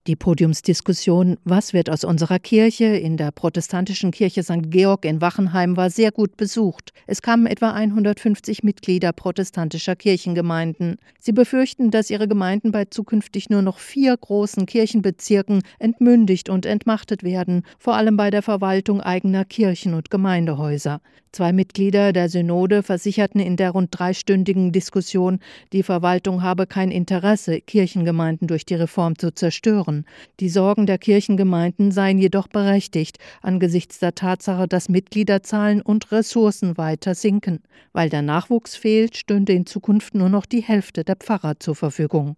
Die Podiumsdiskussion „Was wird aus unserer Kirche?“ in der protestantischen Kirche St. Georg in Wachenheim war sehr gut besucht. Es kamen etwa 150 Mitglieder protestantischer Kirchengemeinden. Sie befürchten, dass ihre Gemeinden bei zukünftig nur noch 4 großen Kirchenbezirken entmündigt und entmachtet werden, vor allem bei der Verwaltung eigener Kirchen und Gemeindehäuser. 2 Mitglieder der Synode versicherten in der rund 3-stündigen Diskussion, die Verwaltung habe kein Interesse, Kirchengemeinden durch die Reform zu zerstören. Die Sorgen der Kirchengemeinden seien jedoch berechtigt, angesichts der Tatsache, dass Mitgliederzahlen und Ressourcen weiter sinken. Weil der Nachwuchs fehlt, stünde in Zukunft nur noch die Hälfte der Pfarrer zur Verfügung.